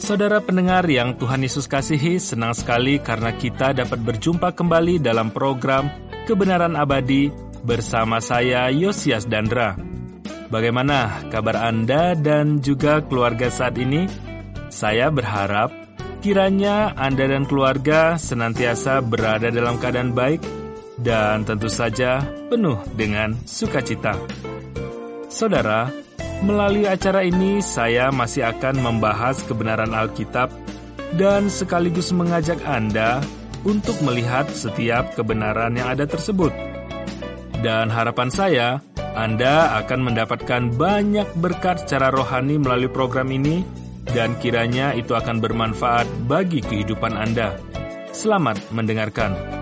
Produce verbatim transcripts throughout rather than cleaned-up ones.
Saudara pendengar yang Tuhan Yesus kasihi, senang sekali karena kita dapat berjumpa kembali dalam program Kebenaran Abadi bersama saya, Yosias Dandra. Bagaimana kabar Anda dan juga keluarga saat ini? Saya berharap kiranya Anda dan keluarga senantiasa berada dalam keadaan baik dan tentu saja penuh dengan sukacita. Saudara, melalui acara ini, saya masih akan membahas kebenaran Alkitab dan sekaligus mengajak Anda untuk melihat setiap kebenaran yang ada tersebut. Dan harapan saya, Anda akan mendapatkan banyak berkat secara rohani melalui program ini, dan kiranya itu akan bermanfaat bagi kehidupan Anda. Selamat mendengarkan.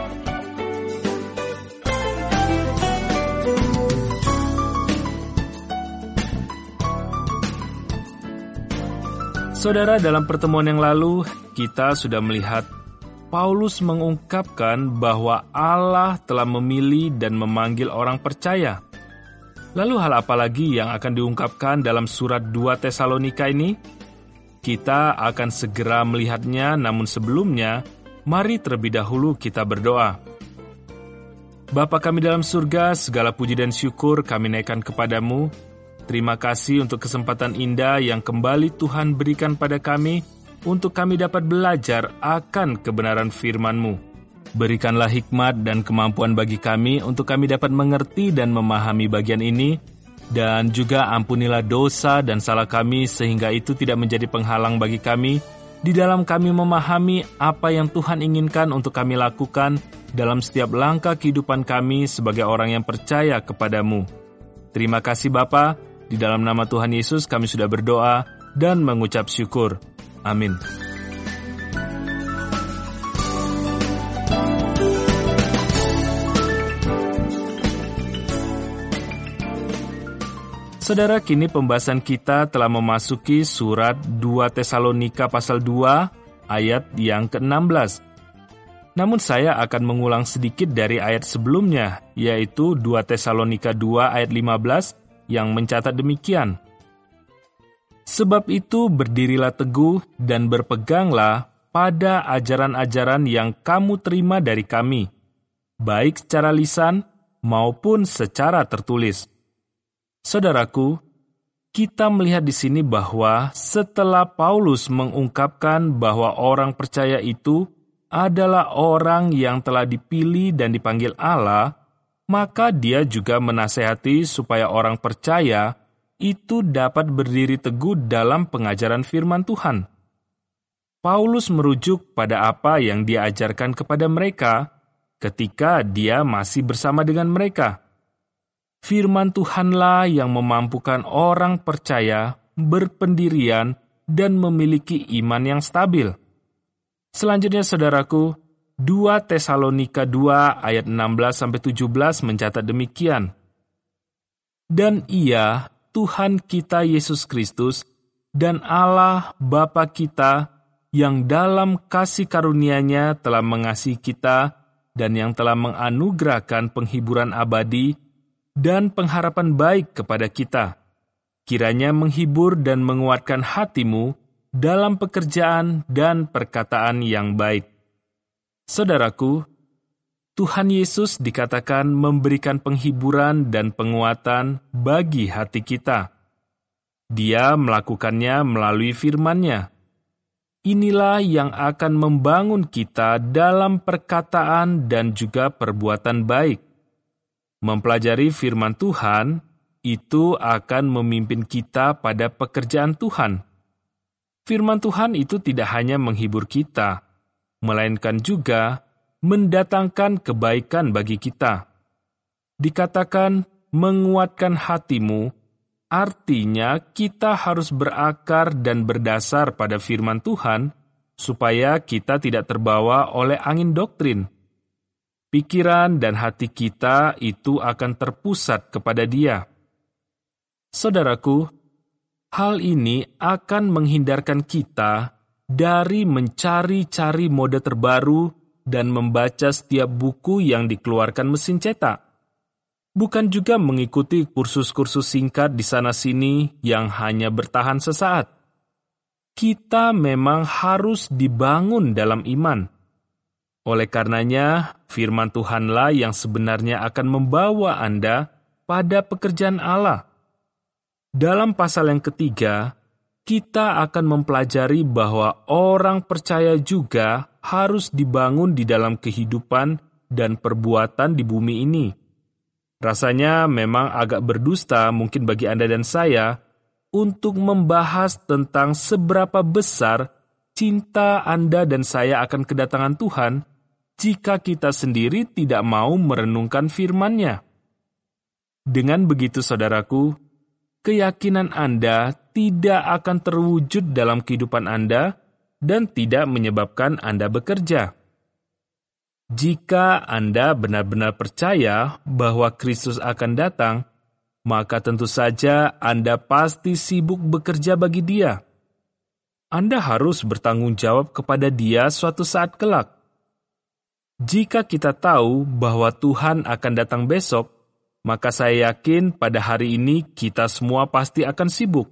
Saudara, dalam pertemuan yang lalu, kita sudah melihat Paulus mengungkapkan bahwa Allah telah memilih dan memanggil orang percaya. Lalu hal apa lagi yang akan diungkapkan dalam surat dua Tesalonika ini? Kita akan segera melihatnya, namun sebelumnya, mari terlebih dahulu kita berdoa. Bapa kami dalam surga, segala puji dan syukur kami naikkan kepadamu. Terima kasih untuk kesempatan indah yang kembali Tuhan berikan pada kami untuk kami dapat belajar akan kebenaran firman-Mu. Berikanlah hikmat dan kemampuan bagi kami untuk kami dapat mengerti dan memahami bagian ini, dan juga ampunilah dosa dan salah kami sehingga itu tidak menjadi penghalang bagi kami di dalam kami memahami apa yang Tuhan inginkan untuk kami lakukan dalam setiap langkah kehidupan kami sebagai orang yang percaya kepadamu. Terima kasih Bapa. Di dalam nama Tuhan Yesus kami sudah berdoa dan mengucap syukur. Amin. Saudara, kini pembahasan kita telah memasuki surat dua Tesalonika pasal dua ayat yang ke-enam belas. Namun saya akan mengulang sedikit dari ayat sebelumnya, yaitu dua Tesalonika dua ayat lima belas, yang mencatat demikian. Sebab itu berdirilah teguh dan berpeganglah pada ajaran-ajaran yang kamu terima dari kami, baik secara lisan maupun secara tertulis. Saudaraku, kita melihat di sini bahwa setelah Paulus mengungkapkan bahwa orang percaya itu adalah orang yang telah dipilih dan dipanggil Allah, maka dia juga menasehati supaya orang percaya itu dapat berdiri teguh dalam pengajaran firman Tuhan. Paulus merujuk pada apa yang dia ajarkan kepada mereka ketika dia masih bersama dengan mereka. Firman Tuhanlah yang memampukan orang percaya berpendirian dan memiliki iman yang stabil. Selanjutnya, saudaraku, dua Tesalonika dua ayat enam belas sampai tujuh belas mencatat demikian. Dan Ia, Tuhan kita Yesus Kristus, dan Allah Bapa kita, yang dalam kasih karunia-Nya telah mengasihi kita, dan yang telah menganugerahkan penghiburan abadi, dan pengharapan baik kepada kita, kiranya menghibur dan menguatkan hatimu dalam pekerjaan dan perkataan yang baik. Saudaraku, Tuhan Yesus dikatakan memberikan penghiburan dan penguatan bagi hati kita. Dia melakukannya melalui firman-Nya. Inilah yang akan membangun kita dalam perkataan dan juga perbuatan baik. Mempelajari firman Tuhan, itu akan memimpin kita pada pekerjaan Tuhan. Firman Tuhan itu tidak hanya menghibur kita, melainkan juga mendatangkan kebaikan bagi kita. Dikatakan menguatkan hatimu, artinya kita harus berakar dan berdasar pada firman Tuhan, supaya kita tidak terbawa oleh angin doktrin. Pikiran dan hati kita itu akan terpusat kepada Dia. Saudaraku, hal ini akan menghindarkan kita dari mencari-cari mode terbaru dan membaca setiap buku yang dikeluarkan mesin cetak. Bukan juga mengikuti kursus-kursus singkat di sana-sini yang hanya bertahan sesaat. kita memang harus dibangun dalam iman. Oleh karenanya, firman Tuhanlah yang sebenarnya akan membawa Anda pada pekerjaan Allah. Dalam pasal yang ketiga, kita akan mempelajari bahwa orang percaya juga harus dibangun di dalam kehidupan dan perbuatan di bumi ini. Rasanya memang agak berdusta mungkin bagi Anda dan saya untuk membahas tentang seberapa besar cinta Anda dan saya akan kedatangan Tuhan jika kita sendiri tidak mau merenungkan firman-Nya. Dengan begitu, saudaraku, keyakinan Anda tidak akan terwujud dalam kehidupan Anda dan tidak menyebabkan Anda bekerja. Jika Anda benar-benar percaya bahwa Kristus akan datang, maka tentu saja Anda pasti sibuk bekerja bagi Dia. Anda harus bertanggung jawab kepada Dia suatu saat kelak. Jika kita tahu bahwa Tuhan akan datang besok, maka saya yakin pada hari ini kita semua pasti akan sibuk.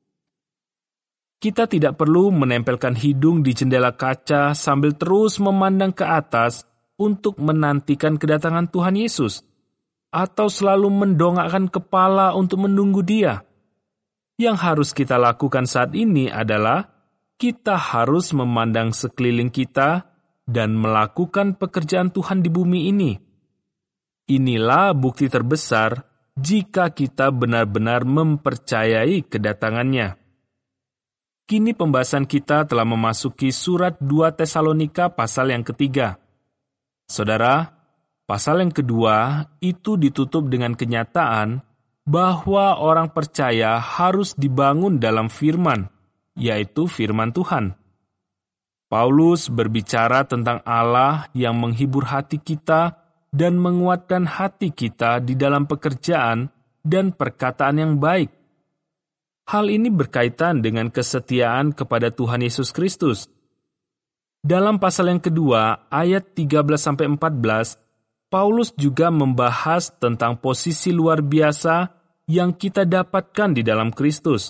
Kita tidak perlu menempelkan hidung di jendela kaca sambil terus memandang ke atas untuk menantikan kedatangan Tuhan Yesus, atau selalu mendongakkan kepala untuk menunggu Dia. Yang harus kita lakukan saat ini adalah kita harus memandang sekeliling kita dan melakukan pekerjaan Tuhan di bumi ini. Inilah bukti terbesar jika kita benar-benar mempercayai kedatangannya. Kini pembahasan kita telah memasuki surat dua Tesalonika pasal yang ketiga. Saudara, pasal yang kedua itu ditutup dengan kenyataan bahwa orang percaya harus dibangun dalam firman, yaitu firman Tuhan. Paulus berbicara tentang Allah yang menghibur hati kita dan menguatkan hati kita di dalam pekerjaan dan perkataan yang baik. Hal ini berkaitan dengan kesetiaan kepada Tuhan Yesus Kristus. Dalam pasal yang kedua, ayat tiga belas sampai empat belas, Paulus juga membahas tentang posisi luar biasa yang kita dapatkan di dalam Kristus.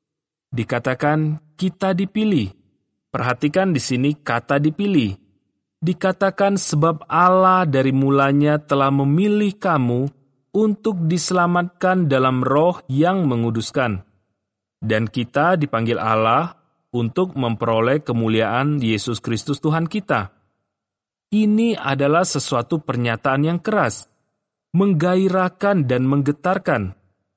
Dikatakan kita dipilih. Perhatikan di sini kata dipilih. Dikatakan sebab Allah dari mulanya telah memilih kamu untuk diselamatkan dalam roh yang menguduskan. Dan kita dipanggil Allah untuk memperoleh kemuliaan Yesus Kristus Tuhan kita. Ini adalah sesuatu pernyataan yang keras, menggairahkan dan menggetarkan.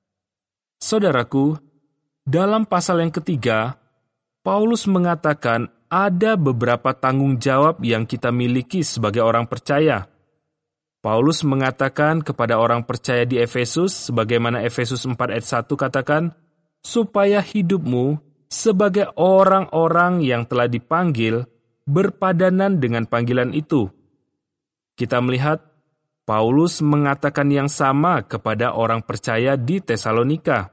Saudaraku, dalam pasal yang ketiga, Paulus mengatakan ada beberapa tanggung jawab yang kita miliki sebagai orang percaya. Paulus mengatakan kepada orang percaya di Efesus, sebagaimana Efesus empat ayat satu katakan, supaya hidupmu sebagai orang-orang yang telah dipanggil berpadanan dengan panggilan itu. Kita melihat Paulus mengatakan yang sama kepada orang percaya di Tesalonika.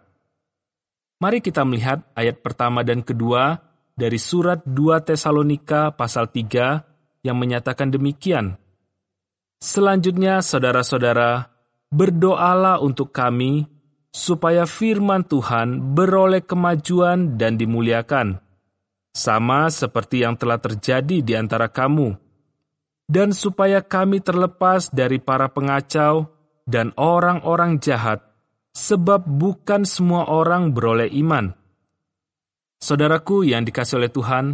Mari kita melihat ayat pertama dan kedua dari surat dua Tesalonika pasal tiga yang menyatakan demikian. Selanjutnya, saudara-saudara, berdoalah untuk kami supaya firman Tuhan beroleh kemajuan dan dimuliakan, sama seperti yang telah terjadi di antara kamu, dan supaya kami terlepas dari para pengacau dan orang-orang jahat, sebab bukan semua orang beroleh iman. Saudaraku yang dikasihi oleh Tuhan,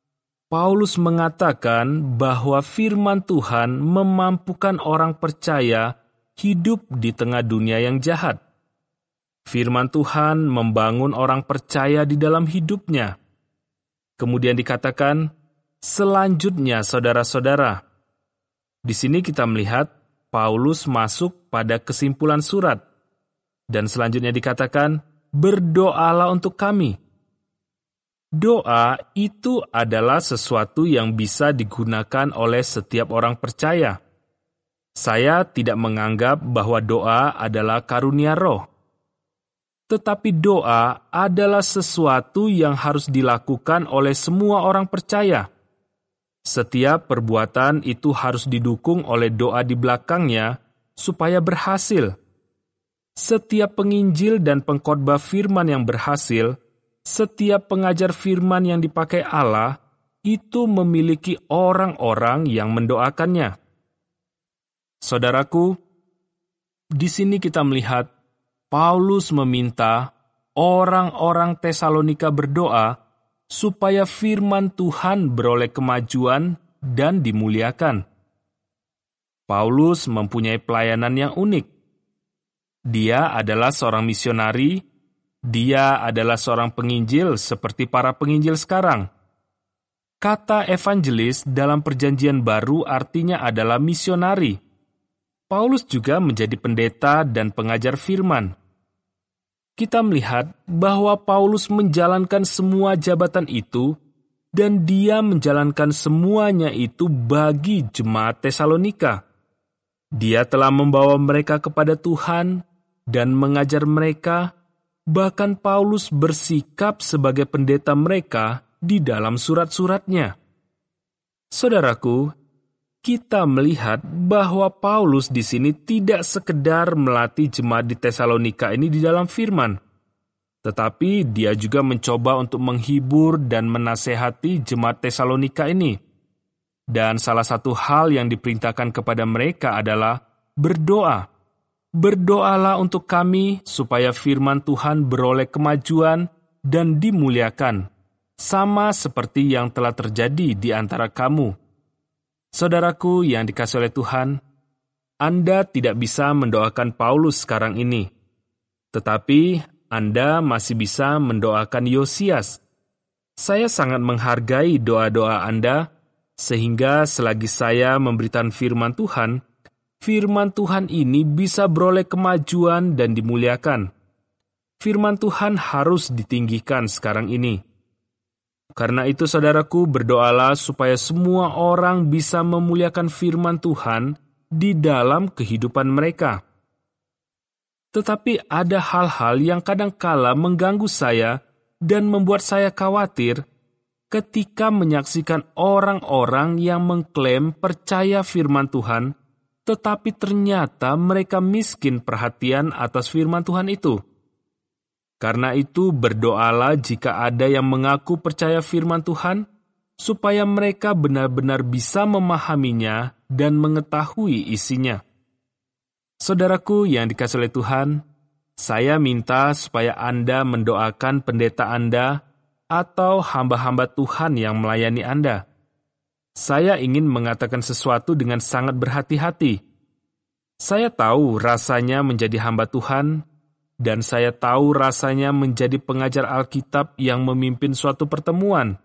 Paulus mengatakan bahwa firman Tuhan memampukan orang percaya hidup di tengah dunia yang jahat. Firman Tuhan membangun orang percaya di dalam hidupnya. Kemudian dikatakan, selanjutnya saudara-saudara. Di sini kita melihat Paulus masuk pada kesimpulan surat. Dan selanjutnya dikatakan, berdoalah untuk kami. Doa itu adalah sesuatu yang bisa digunakan oleh setiap orang percaya. Saya tidak menganggap bahwa doa adalah karunia roh. Tetapi doa adalah sesuatu yang harus dilakukan oleh semua orang percaya. Setiap perbuatan itu harus didukung oleh doa di belakangnya supaya berhasil. Setiap penginjil dan pengkhotbah firman yang berhasil Setiap pengajar firman yang dipakai Allah itu memiliki orang-orang yang mendoakannya. Saudaraku, di sini kita melihat Paulus meminta orang-orang Tesalonika berdoa supaya firman Tuhan beroleh kemajuan dan dimuliakan. Paulus mempunyai pelayanan yang unik. Dia adalah seorang misionari, dia adalah seorang penginjil seperti para penginjil sekarang. Kata evangelis dalam Perjanjian Baru artinya adalah misionari. Paulus juga menjadi pendeta dan pengajar firman. Kita melihat bahwa Paulus menjalankan semua jabatan itu, dan dia menjalankan semuanya itu bagi jemaat Tesalonika. Dia telah membawa mereka kepada Tuhan dan mengajar mereka, bahkan Paulus bersikap sebagai pendeta mereka di dalam surat-suratnya. Saudaraku, kita melihat bahwa Paulus di sini tidak sekedar melatih jemaat di Tesalonika ini di dalam firman, tetapi dia juga mencoba untuk menghibur dan menasehati jemaat Tesalonika ini. Dan salah satu hal yang diperintahkan kepada mereka adalah berdoa. Berdoalah untuk kami supaya firman Tuhan beroleh kemajuan dan dimuliakan, sama seperti yang telah terjadi di antara kamu. Saudaraku yang dikasihi oleh Tuhan, Anda tidak bisa mendoakan Paulus sekarang ini, tetapi Anda masih bisa mendoakan Yosias. Saya sangat menghargai doa-doa Anda, sehingga selagi saya memberikan firman Tuhan, firman Tuhan ini bisa beroleh kemajuan dan dimuliakan. Firman Tuhan harus ditinggikan sekarang ini. Karena itu, saudaraku, berdoalah supaya semua orang bisa memuliakan firman Tuhan di dalam kehidupan mereka. Tetapi ada hal-hal yang kadangkala mengganggu saya dan membuat saya khawatir ketika menyaksikan orang-orang yang mengklaim percaya firman Tuhan, tetapi ternyata mereka miskin perhatian atas firman Tuhan itu. Karena itu, berdoalah jika ada yang mengaku percaya firman Tuhan, supaya mereka benar-benar bisa memahaminya dan mengetahui isinya. Saudaraku yang dikasihi oleh Tuhan, saya minta supaya Anda mendoakan pendeta Anda atau hamba-hamba Tuhan yang melayani Anda. Saya ingin mengatakan sesuatu dengan sangat berhati-hati. Saya tahu rasanya menjadi hamba Tuhan, dan saya tahu rasanya menjadi pengajar Alkitab yang memimpin suatu pertemuan.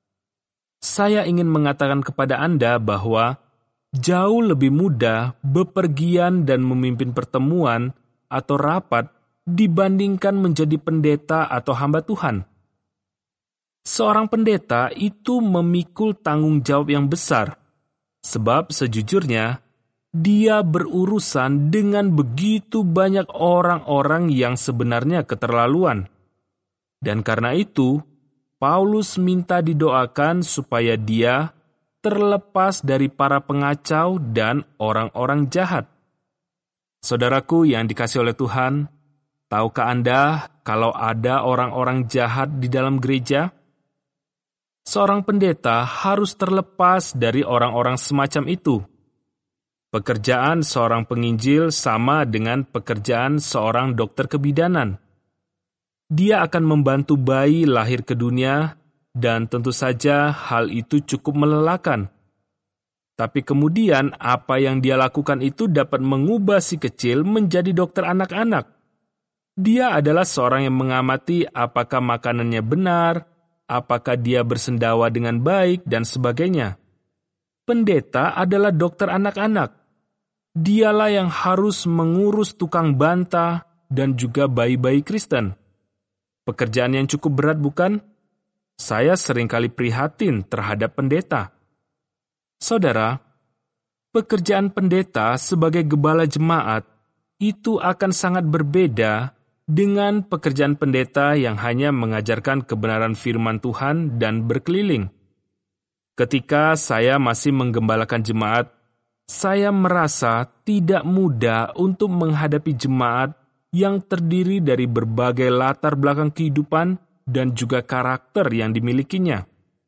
Saya ingin mengatakan kepada Anda bahwa jauh lebih mudah bepergian dan memimpin pertemuan atau rapat dibandingkan menjadi pendeta atau hamba Tuhan. Seorang pendeta itu memikul tanggung jawab yang besar, sebab sejujurnya dia berurusan dengan begitu banyak orang-orang yang sebenarnya keterlaluan. Dan karena itu, Paulus minta didoakan supaya dia terlepas dari para pengacau dan orang-orang jahat. Saudaraku yang dikasihi oleh Tuhan, tahukah Anda kalau ada orang-orang jahat di dalam gereja? Seorang pendeta harus terlepas dari orang-orang semacam itu. Pekerjaan seorang penginjil sama dengan pekerjaan seorang dokter kebidanan. Dia akan membantu bayi lahir ke dunia, dan tentu saja hal itu cukup melelahkan. Tapi kemudian apa yang dia lakukan itu dapat mengubah si kecil menjadi dokter anak-anak. Dia adalah seorang yang mengamati apakah makanannya benar, apakah dia bersendawa dengan baik, dan sebagainya. Pendeta adalah dokter anak-anak. Dialah yang harus mengurus tukang banta dan juga bayi-bayi Kristen. Pekerjaan yang cukup berat, bukan? Saya seringkali prihatin terhadap pendeta. Saudara, pekerjaan pendeta sebagai gembala jemaat itu akan sangat berbeda dengan pekerjaan pendeta yang hanya mengajarkan kebenaran firman Tuhan dan berkeliling. Ketika saya masih menggembalakan jemaat, saya merasa tidak mudah untuk menghadapi jemaat yang terdiri dari berbagai latar belakang kehidupan dan juga karakter yang dimilikinya.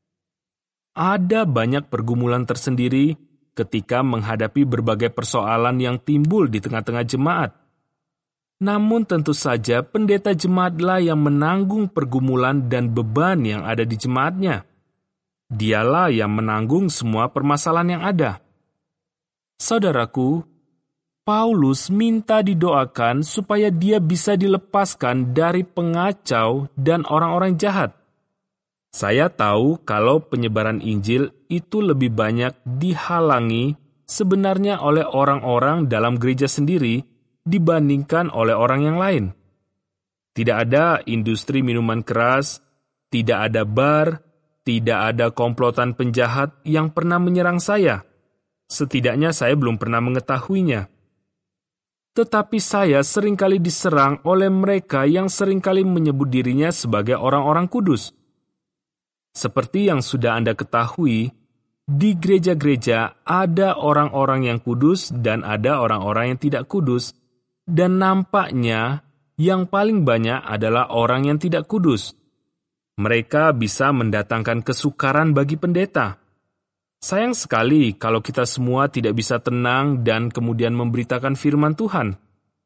Ada banyak pergumulan tersendiri ketika menghadapi berbagai persoalan yang timbul di tengah-tengah jemaat. Namun tentu saja pendeta jemaatlah yang menanggung pergumulan dan beban yang ada di jemaatnya. Dialah yang menanggung semua permasalahan yang ada. Saudaraku, Paulus minta didoakan supaya dia bisa dilepaskan dari pengacau dan orang-orang jahat. Saya tahu kalau penyebaran Injil itu lebih banyak dihalangi sebenarnya oleh orang-orang dalam gereja sendiri dibandingkan oleh orang yang lain. Tidak ada industri minuman keras, tidak ada bar, tidak ada komplotan penjahat yang pernah menyerang saya. Setidaknya saya belum pernah mengetahuinya. Tetapi saya seringkali diserang oleh mereka yang seringkali menyebut dirinya sebagai orang-orang kudus. Seperti yang sudah Anda ketahui, di gereja-gereja ada orang-orang yang kudus dan ada orang-orang yang tidak kudus, dan nampaknya yang paling banyak adalah orang yang tidak kudus. Mereka bisa mendatangkan kesukaran bagi pendeta. Sayang sekali kalau kita semua tidak bisa tenang dan kemudian memberitakan firman Tuhan.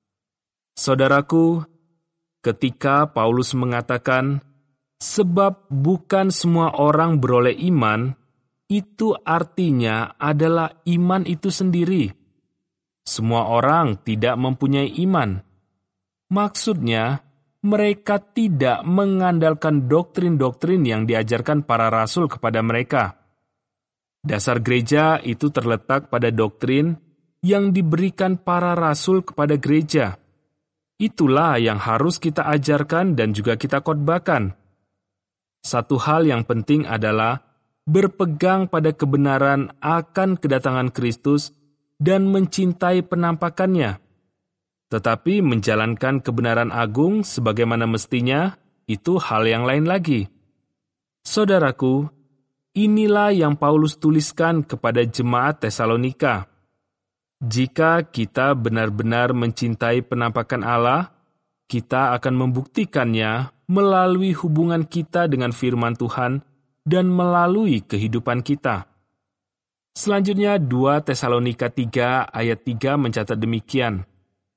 Saudaraku, ketika Paulus mengatakan, sebab bukan semua orang beroleh iman, itu artinya adalah iman itu sendiri. Semua orang tidak mempunyai iman. Maksudnya, mereka tidak mengandalkan doktrin-doktrin yang diajarkan para rasul kepada mereka. Dasar gereja itu terletak pada doktrin yang diberikan para rasul kepada gereja. Itulah yang harus kita ajarkan dan juga kita khotbahkan. Satu hal yang penting adalah berpegang pada kebenaran akan kedatangan Kristus dan mencintai penampakannya. Tetapi menjalankan kebenaran agung sebagaimana mestinya, itu hal yang lain lagi. Saudaraku, inilah yang Paulus tuliskan kepada jemaat Tesalonika. Jika kita benar-benar mencintai penampakan Allah, kita akan membuktikannya melalui hubungan kita dengan firman Tuhan dan melalui kehidupan kita. Selanjutnya dua Tesalonika tiga ayat tiga mencatat demikian.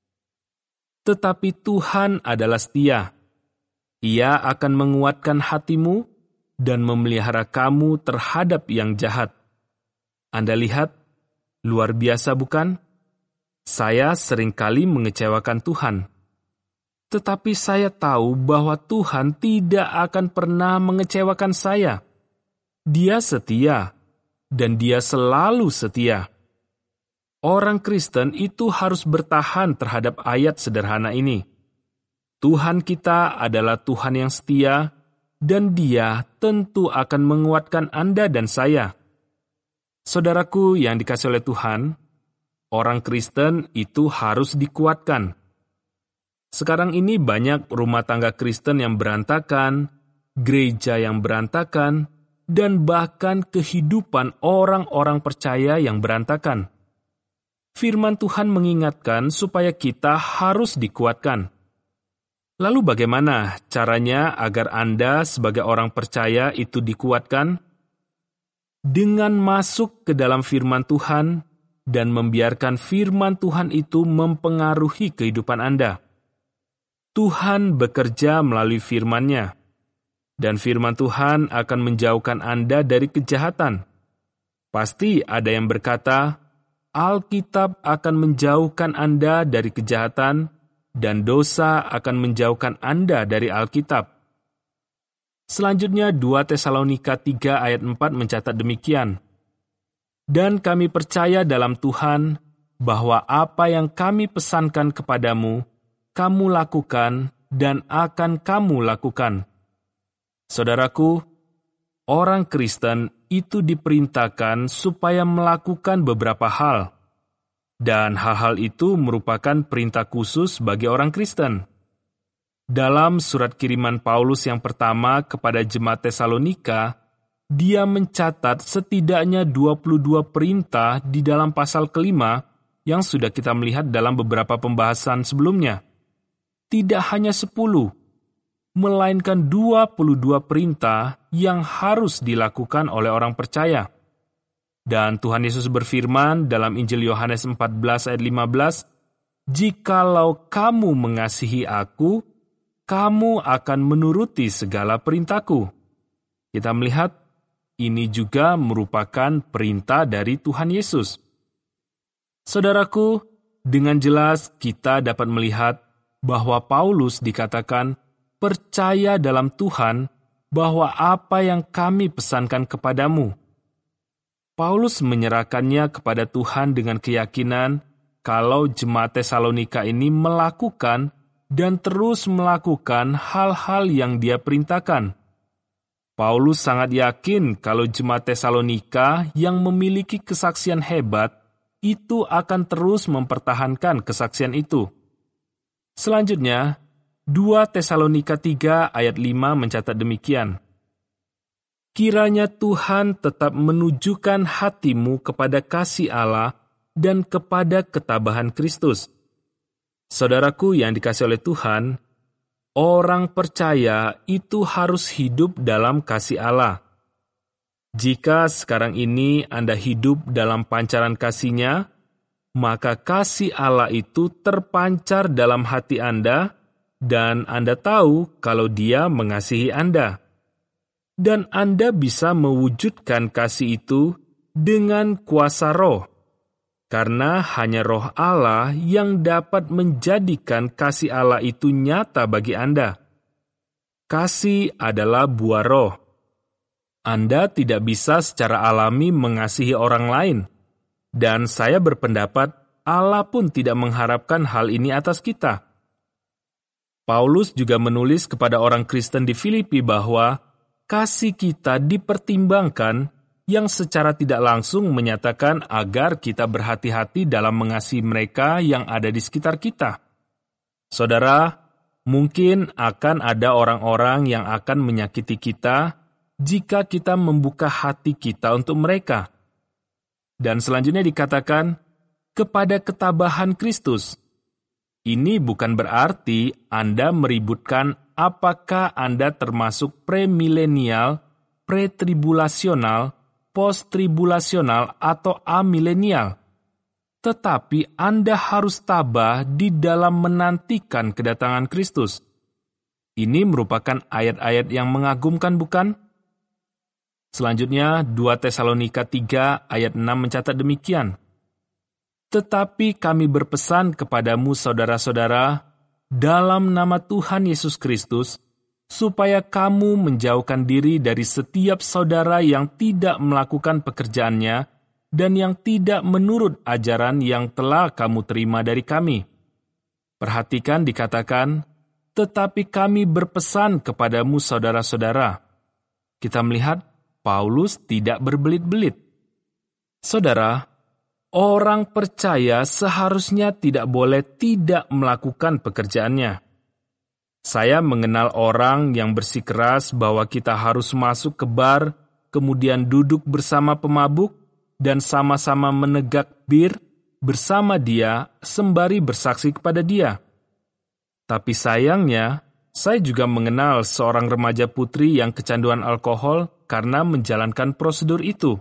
Tetapi Tuhan adalah setia. Ia akan menguatkan hatimu dan memelihara kamu terhadap yang jahat. Anda lihat, luar biasa bukan? Saya seringkali mengecewakan Tuhan. Tetapi saya tahu bahwa Tuhan tidak akan pernah mengecewakan saya. Dia setia, dan Dia selalu setia. Orang Kristen itu harus bertahan terhadap ayat sederhana ini. Tuhan kita adalah Tuhan yang setia, dan Dia tentu akan menguatkan Anda dan saya. Saudaraku yang dikasihi oleh Tuhan, orang Kristen itu harus dikuatkan. Sekarang ini banyak rumah tangga Kristen yang berantakan, gereja yang berantakan, dan bahkan kehidupan orang-orang percaya yang berantakan. Firman Tuhan mengingatkan supaya kita harus dikuatkan. Lalu bagaimana caranya agar Anda sebagai orang percaya itu dikuatkan? Dengan masuk ke dalam firman Tuhan dan membiarkan firman Tuhan itu mempengaruhi kehidupan Anda. Tuhan bekerja melalui firman-Nya, dan firman Tuhan akan menjauhkan Anda dari kejahatan. Pasti ada yang berkata, Alkitab akan menjauhkan Anda dari kejahatan, dan dosa akan menjauhkan Anda dari Alkitab. Selanjutnya dua Tesalonika tiga ayat empat mencatat demikian. Dan kami percaya dalam Tuhan, bahwa apa yang kami pesankan kepadamu, kamu lakukan dan akan kamu lakukan. Saudaraku, orang Kristen itu diperintahkan supaya melakukan beberapa hal, dan hal-hal itu merupakan perintah khusus bagi orang Kristen. Dalam surat kiriman Paulus yang pertama kepada jemaat Tesalonika, dia mencatat setidaknya dua puluh dua perintah di dalam pasal kelima yang sudah kita melihat dalam beberapa pembahasan sebelumnya. Tidak hanya sepuluh. melainkan dua puluh dua perintah yang harus dilakukan oleh orang percaya. Dan Tuhan Yesus berfirman dalam Injil Yohanes empat belas ayat lima belas, "Jikalau kamu mengasihi aku, kamu akan menuruti segala perintahku." Kita melihat ini juga merupakan perintah dari Tuhan Yesus. Saudaraku, dengan jelas kita dapat melihat bahwa Paulus dikatakan percaya dalam Tuhan bahwa apa yang kami pesankan kepadamu. Paulus menyerahkannya kepada Tuhan dengan keyakinan kalau jemaat Tesalonika ini melakukan dan terus melakukan hal-hal yang dia perintahkan. Paulus sangat yakin kalau jemaat Tesalonika yang memiliki kesaksian hebat itu akan terus mempertahankan kesaksian itu. Selanjutnya, dua Tesalonika tiga ayat lima mencatat demikian. Kiranya Tuhan tetap menunjukkan hatimu kepada kasih Allah dan kepada ketabahan Kristus. Saudaraku yang dikasihi oleh Tuhan, orang percaya itu harus hidup dalam kasih Allah. Jika sekarang ini Anda hidup dalam pancaran kasih-Nya, maka kasih Allah itu terpancar dalam hati Anda, dan Anda tahu kalau Dia mengasihi Anda. Dan Anda bisa mewujudkan kasih itu dengan kuasa roh, karena hanya roh Allah yang dapat menjadikan kasih Allah itu nyata bagi Anda. Kasih adalah buah roh. Anda tidak bisa secara alami mengasihi orang lain, dan saya berpendapat Allah pun tidak mengharapkan hal ini atas kita. Paulus juga menulis kepada orang Kristen di Filipi bahwa kasih kita dipertimbangkan, yang secara tidak langsung menyatakan agar kita berhati-hati dalam mengasihi mereka yang ada di sekitar kita. Saudara, mungkin akan ada orang-orang yang akan menyakiti kita jika kita membuka hati kita untuk mereka. Dan selanjutnya dikatakan, kepada ketabahan Kristus. Ini bukan berarti Anda meributkan apakah Anda termasuk premilenial, pretribulasional, posttribulasional, atau amilenial. Tetapi Anda harus tabah di dalam menantikan kedatangan Kristus. Ini merupakan ayat-ayat yang mengagumkan, bukan? Selanjutnya, dua Tesalonika tiga ayat enam mencatat demikian. Tetapi kami berpesan kepadamu saudara-saudara, dalam nama Tuhan Yesus Kristus, supaya kamu menjauhkan diri dari setiap saudara yang tidak melakukan pekerjaannya dan yang tidak menurut ajaran yang telah kamu terima dari kami. Perhatikan dikatakan, tetapi kami berpesan kepadamu saudara-saudara. Kita melihat Paulus tidak berbelit-belit. Saudara, orang percaya seharusnya tidak boleh tidak melakukan pekerjaannya. Saya mengenal orang yang bersikeras bahwa kita harus masuk ke bar, kemudian duduk bersama pemabuk, dan sama-sama menegak bir bersama dia sembari bersaksi kepada dia. Tapi sayangnya, saya juga mengenal seorang remaja putri yang kecanduan alkohol karena menjalankan prosedur itu.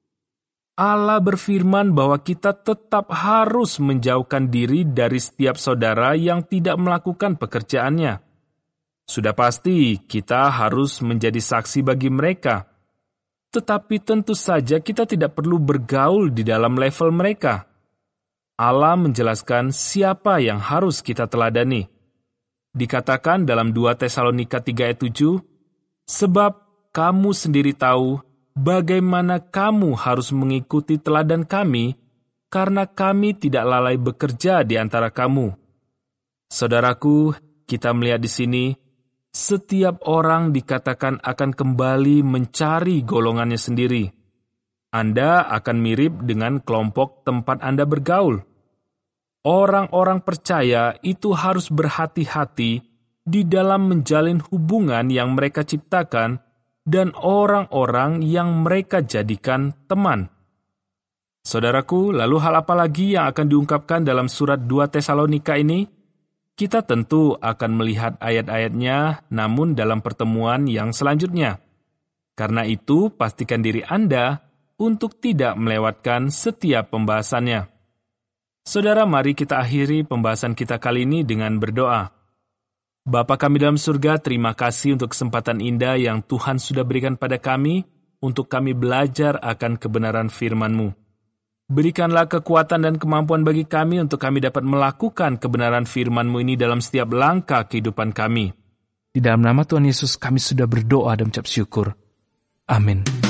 Allah berfirman bahwa kita tetap harus menjauhkan diri dari setiap saudara yang tidak melakukan pekerjaannya. Sudah pasti kita harus menjadi saksi bagi mereka. Tetapi tentu saja kita tidak perlu bergaul di dalam level mereka. Allah menjelaskan siapa yang harus kita teladani. Dikatakan dalam dua Tesalonika tiga ayat tujuh, sebab kamu sendiri tahu bagaimana kamu harus mengikuti teladan kami, karena kami tidak lalai bekerja di antara kamu. Saudaraku, kita melihat di sini, setiap orang dikatakan akan kembali mencari golongannya sendiri. Anda akan mirip dengan kelompok tempat Anda bergaul. Orang-orang percaya itu harus berhati-hati di dalam menjalin hubungan yang mereka ciptakan dan orang-orang yang mereka jadikan teman. Saudaraku, lalu hal apa lagi yang akan diungkapkan dalam surat dua Tesalonika ini? Kita tentu akan melihat ayat-ayatnya, namun dalam pertemuan yang selanjutnya. Karena itu, pastikan diri Anda untuk tidak melewatkan setiap pembahasannya. Saudara, mari kita akhiri pembahasan kita kali ini dengan berdoa. Bapa kami dalam surga, terima kasih untuk kesempatan indah yang Tuhan sudah berikan pada kami untuk kami belajar akan kebenaran firman-Mu. Berikanlah kekuatan dan kemampuan bagi kami untuk kami dapat melakukan kebenaran firman-Mu ini dalam setiap langkah kehidupan kami. Di dalam nama Tuhan Yesus kami sudah berdoa dan mengucap syukur. Amin.